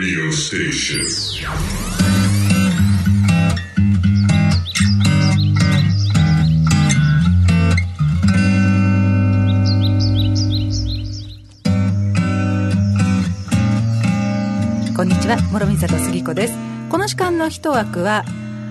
Radio Station. こんにちは、諸見里杉子です。この時間の一枠は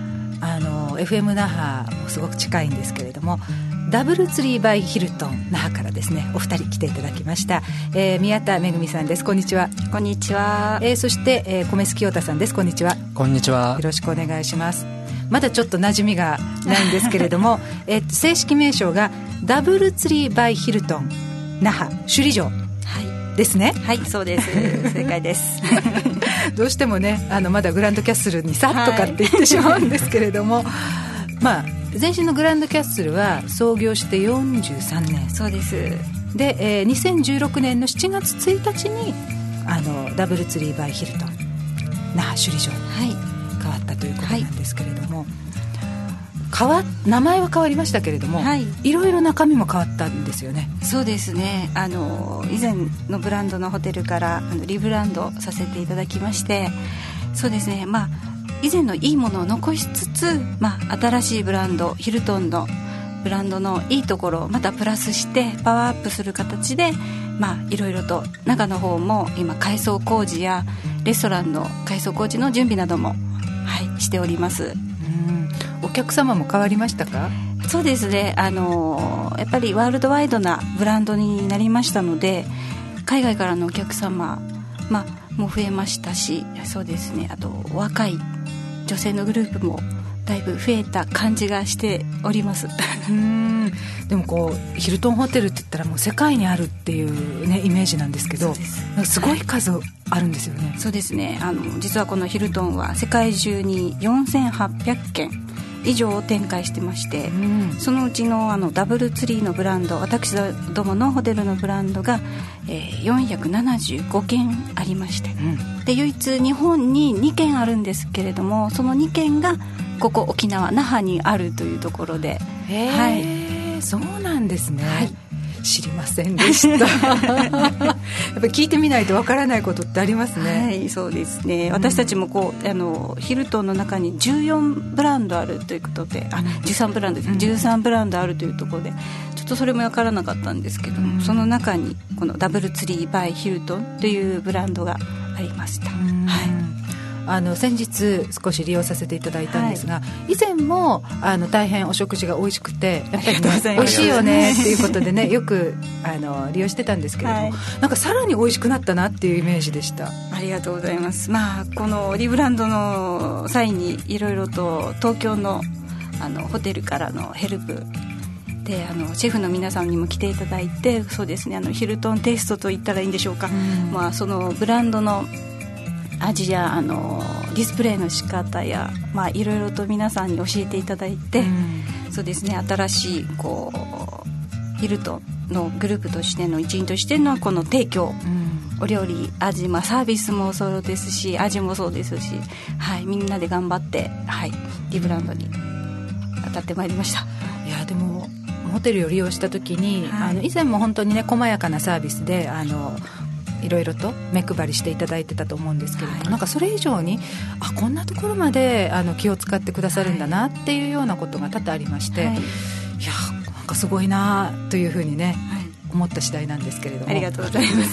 FM 那覇もすごく近いんですけれども、ダブルツリーバイヒルトン那覇からですね、お二人来ていただきました。宮田めぐみさんです。こんにちは。 こんにちは。 そして、米須清太さんです。こんにちは。 こんにちは。 よろしくお願いします。まだちょっと馴染みがないんですけれども正式名称がダブルツリーバイヒルトン那覇首里城ですね。 はい、そうです。正解ですどうしてもね、まだグランドキャッスルにさっとかって言ってしまうんですけれども、まあ前身のグランドキャッスルは創業して43年。 そうです。 で、2016年の7月1日にダブルツリーバイヒルトン那覇首里城に変わったということなんですけれども、名前は変わりましたけれども、いろいろ中身も変わったんですよね。 そうですね。以前のブランドのホテルからリブランドさせていただきまして、そうですね、以前のいいものを残しつつ、新しいブランドヒルトンのブランドのいいところをまたプラスしてパワーアップする形で、いろいろと中の方も今改装工事やレストランの改装工事の準備なども、しております。 お客様も変わりましたか？ そうですね、やっぱりワールドワイドなブランドになりましたので、海外からのお客様、も増えましたし、そうですね、あと若い女性のグループもだいぶ増えた感じがしておりますでもヒルトンホテルって言ったらもう世界にあるっていう、イメージなんですけど、すごい数あるんですよね。 そうですね、実はこのヒルトンは世界中に4800件以上を展開してまして、そのうちのダブルツリーのブランド、私どものホテルのブランドが、475件ありまして、で唯一日本に2件あるんですけれども、その2件がここ沖縄那覇にあるというところで、 そうなんですね。知りませんでしたやっぱり聞いてみないとわからないことってありますね。 そうですね、私たちもヒルトンの中に14ブランドあるということで、13ブランドです、13ブランドあるというところで、ちょっとそれもわからなかったんですけども、その中にこのダブルツリーバイヒルトンというブランドがありました。 先日少し利用させていただいたんですが、以前も大変お食事が美味しくて、やっぱり、美味しいよねっていうことでねよく利用してたんですけれども、なんかさらに美味しくなったなっていうイメージでした。 ありがとうございます。このリブランドの際にいろいろと東京のホテルからのヘルプでシェフの皆さんにも来ていただいて、そうですね、ヒルトンテイストと言ったらいいんでしょうか、そのブランドの味やディスプレイの仕方や、いろいろと皆さんに教えていただいて、そうですね、新しいヒルトンのグループとしての一員としてのこの提供、お料理、味、サービスもそうですし味もそうですし、みんなで頑張って、リブランドに当たってまいりました。 いやでもホテルを利用した時に、以前も本当にね細やかなサービスでいろいろと目配りしていただいてたと思うんですけれども、なんかそれ以上にこんなところまで気を使ってくださるんだなっていうようなことが多々ありまして、いやなんかすごいなというふうにね、思った次第なんですけれども。 ありがとうございます。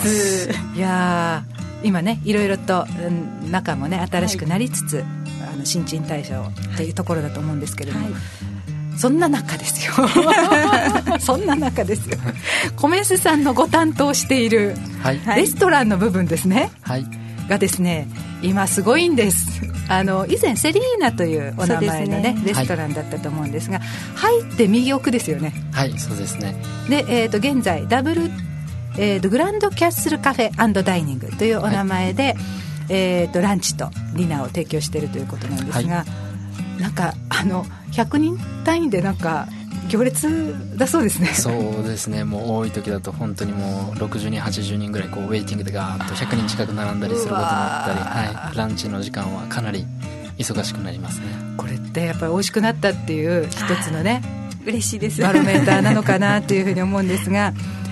いや今ねいろいろと中もね新しくなりつつ、新陳代謝をというところだと思うんですけれども、そんな中ですよそんな中ですよ、米須さんのご担当しているレストランの部分ですね、がですね今すごいんです。以前セリーナというお名前のねレストランだったと思うんですが、入って右奥ですよね。 そうですね。 で、現在ダブル、グランドキャッスルカフェ&ダイニングというお名前で、ランチとディナーを提供しているということなんですが、なんか100人単位でなんか行列だそうですね。 そうですね、もう多い時だと本当にもう60人80人ぐらいウェイティングでガーッと100人近く並んだりすることもあったり、ランチの時間はかなり忙しくなりますね。 これってやっぱり美味しくなったっていう一つのね嬉しいですバロメーターなのかなというふうに思うんですが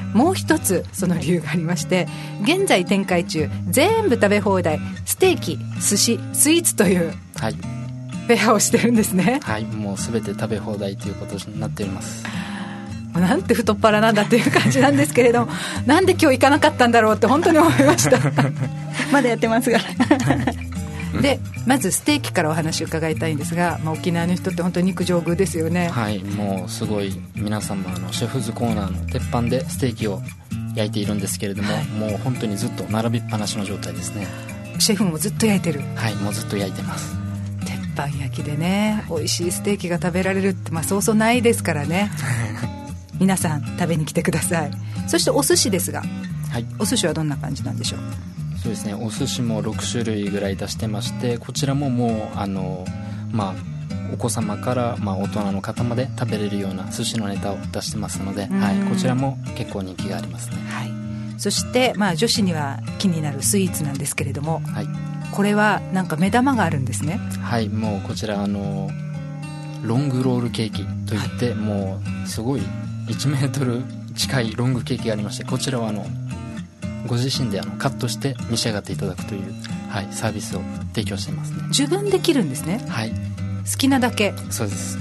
もう一つその理由がありまして、現在展開中全部食べ放題ステーキ、寿司、スイーツというフェアをしてるんですね。 はい、もう全て食べ放題ということになっております。 なんて太っ腹なんだっていう感じなんですけれどなんで今日行かなかったんだろうって本当に思いましたまだやってますからでまずステーキからお話を伺いたいんですが、沖縄の人って本当に肉上手ですよね。 はい、もうすごい皆様シェフズコーナーの鉄板でステーキを焼いているんですけれども、もう本当にずっと並びっぱなしの状態ですね。 シェフもずっと焼いてる。 はい、もうずっと焼いてます。 鉄板焼きでね、美味しいステーキが食べられるって、そうそうないですからね皆さん食べに来てください。そしてお寿司ですが、はい、お寿司はどんな感じなんでしょう。 そうですね、お寿司も6種類ぐらい出してまして、こちらももうお子様から、大人の方まで食べれるような寿司のネタを出してますので、はい、こちらも結構人気がありますね。 はい、そして、女子には気になるスイーツなんですけれども、はい、これはなんか目玉があるんですね。 はい、もうこちらロングロールケーキといって、はい、もうすごい1メートル近いロングケーキがありまして、こちらはご自身でカットして召し上がっていただくという、はい、サービスを提供していますね。 自分で切るんですね。 はい、 好きなだけ。 そうです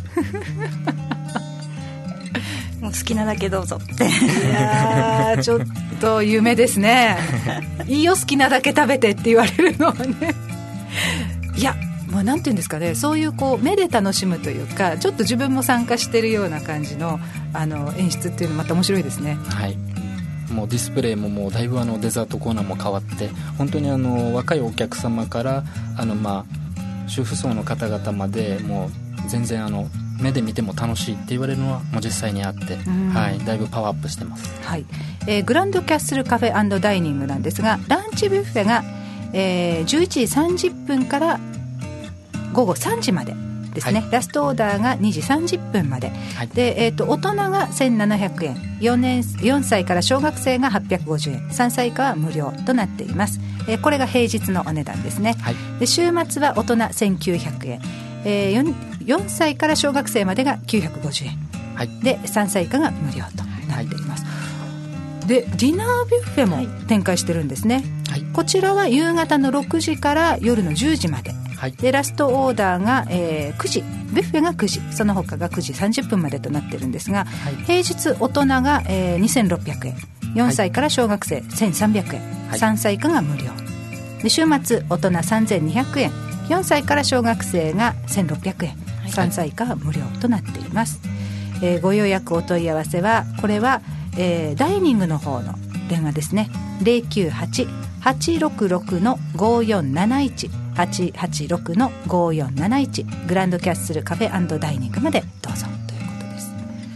もう好きなだけどうぞっていやちょっと夢ですねいいよ好きなだけ食べてって言われるのはねいやなんていうんですかね、そういう目で楽しむというか、ちょっと自分も参加してるような感じの演出っていうのまた面白いですね。 はい、もうディスプレイももうだいぶデザートコーナーも変わって、本当に若いお客様から主婦層の方々まで、もう全然目で見ても楽しいって言われるのはもう実際にあって、はい、だいぶパワーアップしてます。 はい、グランドキャッスルカフェ&ダイニングなんですが、ランチビュッフェが、11時30分から午後3時までですね、はい、ラストオーダーが2時30分まで、はい、で大人が1700円、4歳から小学生が850円、3歳以下は無料となっています。これが平日のお値段ですね。はい、で週末は大人1900円、4歳から小学生までが950円、はい、で3歳以下が無料となっています。はい、でディナービュッフェも展開してるんですね。はい、こちらは夕方の6時から夜の10時まで、はい、でラストオーダーが、9時、ビュッフェが9時、その他が9時30分までとなってるんですが、はい、平日大人が、2600円、4歳から小学生1300円、はい、3歳以下が無料で、週末大人3200円、4歳から小学生が1600円、はい、3歳以下は無料となっています。ご予約お問い合わせは、これは、ダイニングの方の電話ですね。 098-866-5471 886-5471 グランドキャッスルカフェ&ダイニングまでどうぞということです。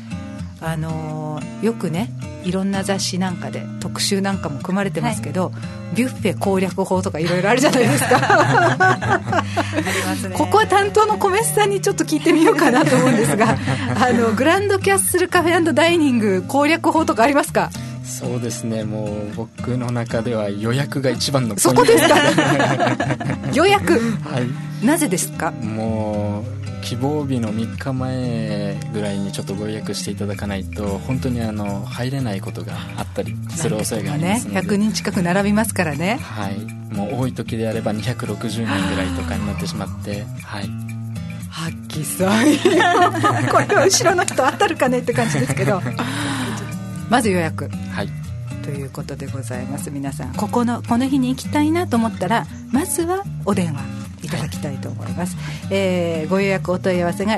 よくね、いろんな雑誌なんかで特集なんかも組まれてますけど、はい、ビュッフェ攻略法とかいろいろあるじゃないですかありますね。ここは担当の小飯さんにちょっと聞いてみようかなと思うんですがグランドキャッスルカフェ&ダイニング攻略法とかありますか？ そうですね、もう僕の中では予約が一番のポイント。 そこですか予約、 はい、 なぜですか？ もう希望日の3日前ぐらいにちょっとご予約していただかないと本当に入れないことがあったりする恐れがありますので、 100人近く並びますからね。 はい、もう多い時であれば260人ぐらいとかになってしまって、はい、 発揮祭これは後ろの人当たるかねって感じですけどまず予約、はい、ということでございます。皆さんこの日に行きたいなと思ったら、まずはお電話いただきたいと思います。ご予約お問い合わせが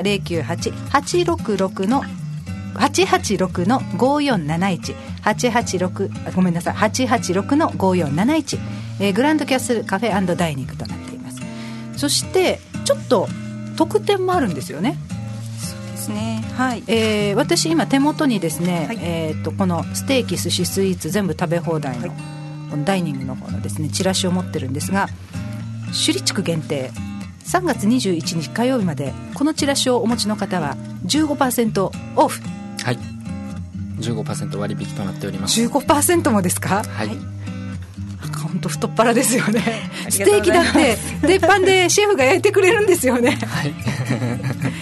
098-886-5471 886ごめんなさい 886-5471、グランドキャッスルカフェ&ダイニングとなっています。そしてちょっと特典もあるんですよね。 ね、はい、 私今手元にですね、はい、このステーキ、寿司、スイーツ全部食べ放題の、はい、このダイニングの方のですねチラシを持ってるんですが、首里地区限定3月21日火曜日までこのチラシをお持ちの方は 15% オフ、 はい、15% 割引となっております。 15% もですか？ はい、 本当太っ腹ですよねステーキだって鉄板でシェフが焼いてくれるんですよねはい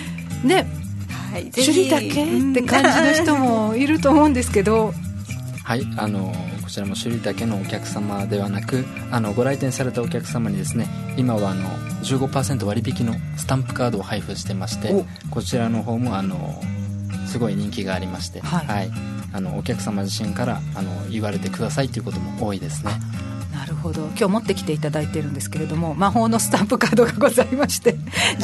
ね、はい、首里だけって感じの人もいると思うんですけど、 はい、こちらも首里だけのお客様ではなくご来店されたお客様にですね、今は15% 割引のスタンプカードを配布してまして、こちらの方もすごい人気がありまして、はいはい、お客様自身から言われてくださいということも多いですね。 なるほど。今日持ってきていただいてるんですけれども、魔法のスタンプカードがございまして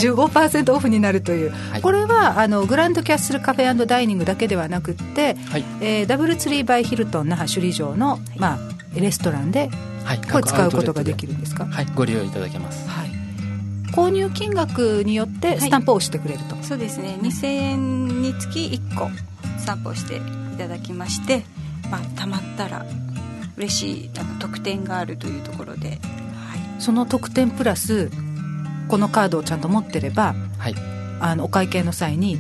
15% オフになるという、はい、これはグランドキャッスルカフェ&ダイニングだけではなくって、はい、ダブルツリーバイヒルトン那覇首里城の、レストランで、はい、これ使うことができるんですか？ はい、ご利用いただけます、はい、 購入金額によってスタンプを押してくれると、 そうですね、2000円につき1個スタンプをしていただきまして、たまったら嬉しい特典があるというところで、はい、 その特典プラスこのカードをちゃんと持ってれば、はい、お会計の際に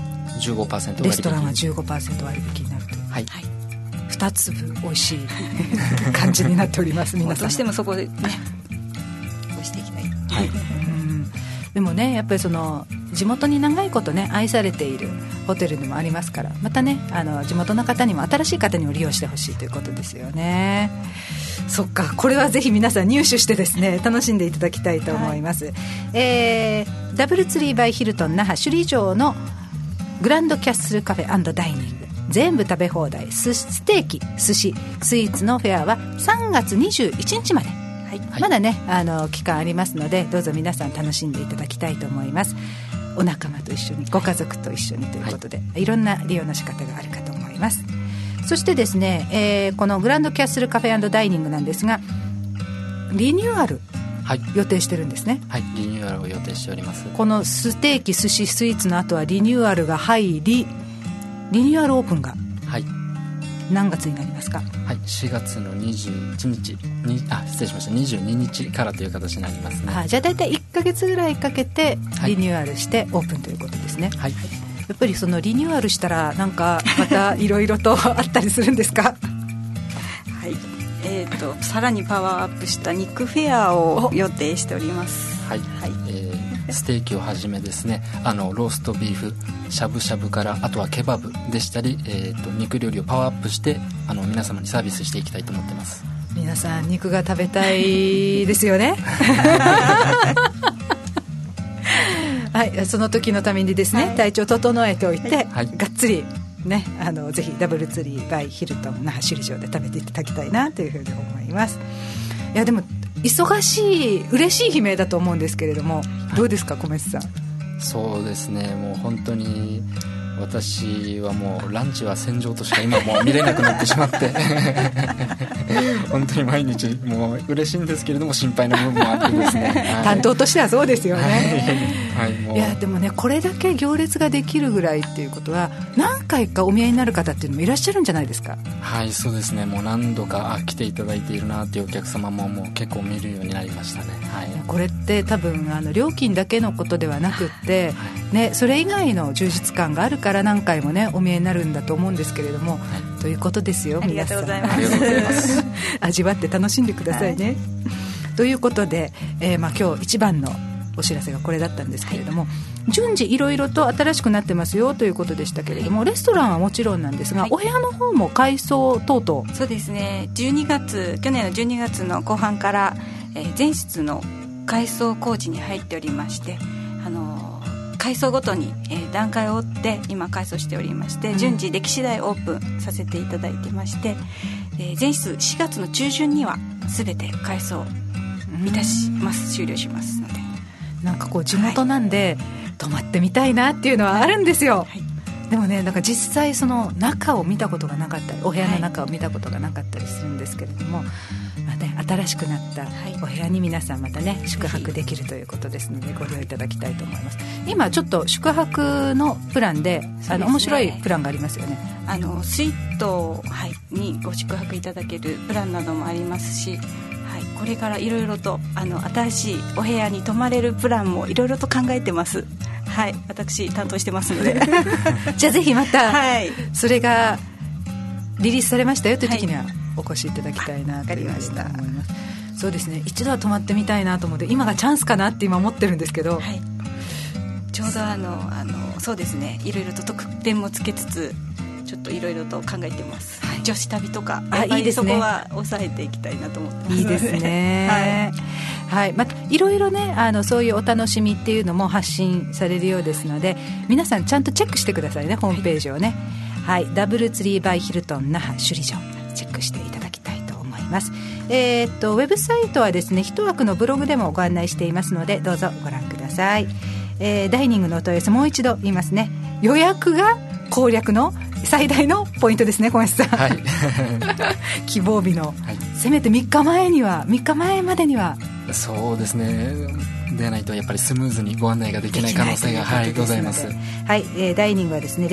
15% 割引、 レストランは 15% 割引になるという、はい、2粒美味しい感じになっております皆さんどうしてもそこでね押していきたい、はい、 でもね、やっぱりその地元に長いことね愛されているホテルでもありますから、またね地元の方にも新しい方にも利用してほしいということですよね。そっか、これはぜひ皆さん入手してですね楽しんでいただきたいと思います、ダブルツリーバイヒルトン那覇首里城のグランドキャッスルカフェ&ダイニング、全部食べ放題、ステーキ、寿司、スイーツのフェアは3月21日まで、はい、まだね期間ありますので、どうぞ皆さん楽しんでいただきたいと思います。お仲間と一緒に、ご家族と一緒にということで、いろんな利用の仕方があるかと思います。そしてですね、このグランドキャッスルカフェ&ダイニングなんですが、リニューアル予定してるんですね。 はい、リニューアルを予定しております。 このステーキ、寿司、スイーツの後はリニューアルが入り、リニューアルオープンが何月になりますか？ はい、4月の21日に失礼しました、22日からという形になりますね。 じゃあ大体1ヶ月ぐらいかけてリニューアルしてオープンということですね。はい、やっぱりそのリニューアルしたらなんかまたいろいろとあったりするんですか？はい、 さらにパワーアップした肉フェアを予定しております。 はい、はい、ステーキをはじめですね、ローストビーフ、しゃぶしゃぶから、あとはケバブでしたり、肉料理をパワーアップして皆様にサービスしていきたいと思ってます。 皆さん肉が食べたいですよねはい、その時のためにですね、はい、体調整えておいて、はい、がっつりね、ぜひダブルツリーバイヒルトン那覇首里城で食べていただきたいなというふうに思います。いやでも忙しい嬉しい悲鳴だと思うんですけれども、どうですか、小松さん。 そうですね、もう本当に私はもうランチは戦場としか今もう見れなくなってしまって本当に毎日もう嬉しいんですけれども心配な部分もあってですね、はい、 担当としてはそうですよね、 はいはい、もういやでもね、これだけ行列ができるぐらいっていうことは何回かお見えになる方っていうのもいらっしゃるんじゃないですか？ はい、そうですね、もう何度か来ていただいているなっていうお客様ももう結構見るようになりましたね、はい、 これって多分料金だけのことではなくって、はいね、それ以外の充実感があるから何回もねお見えになるんだと思うんですけれども、はい、ということですよ。 ありがとうございます。 ありがとうございます味わって楽しんでくださいね、はい、ということで、今日一番のお知らせがこれだったんですけれども、はい、順次いろいろと新しくなってますよということでしたけれども、はい、レストランはもちろんなんですが、はい、お部屋の方も改装等々。 そうですね、去年の12月の後半から、全室の改装工事に入っておりまして、改装ごとに、段階を追って今改装しておりまして、順次出来次第オープンさせていただいてまして、全室4月の中旬には全て改装いたします、終了しますので、 なんかこう地元なんで、はい、泊まってみたいなっていうのはあるんですよ、はい、でもね、なんか実際その中を見たことがなかったり、お部屋の中を見たことがなかったりするんですけれども、はい、新しくなったお部屋に皆さんまたね宿泊できるということですので、ご利用いただきたいと思います。今ちょっと宿泊のプランで、面白いプランがありますよね。 スイート、はい、にご宿泊いただけるプランなどもありますし、はい、これからいろいろと新しいお部屋に泊まれるプランもいろいろと考えてます。はい、私担当してますのでじゃあぜひまた、 はい、 それがリリースされましたよという時には、はい、お越しいただきたいなと思います。そうですね、一度は泊まってみたいなと思って、今がチャンスかなって今思ってるんですけど、はい、 ちょうどそうですね、いろいろと特典もつけつつちょっといろいろと考えてます。はい、 女子旅とかやっぱりそこは抑えていきたいなと思ってます。 いいですね。はい、またいろいろねそういうお楽しみっていうのも発信されるようですので、皆さんちゃんとチェックしてくださいね、ホームページをね。はい、ダブルツリーバイヒルトン那覇首里城チェックしていただきたいと思います。ウェブサイトはですね、一枠のブログでもご案内していますので、どうぞご覧ください。ダイニングのお問い合わせもう一度言いますね。予約が攻略の最大のポイントですね、小林さん。はい、希望日の、はい、せめて3日前までには。そうですね、 でないとやっぱりスムーズにご案内ができない可能性が、はい、ございます。 はい、ダイニングはですね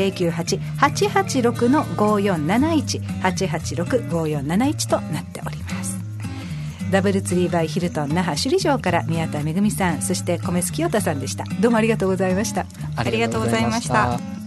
098-886-5471 886-5471 となっております。ダブルツリーバイヒルトン那覇首里城から宮田めぐみさん、そして米須清太さんでした。どうもありがとうございました。 ありがとうございました。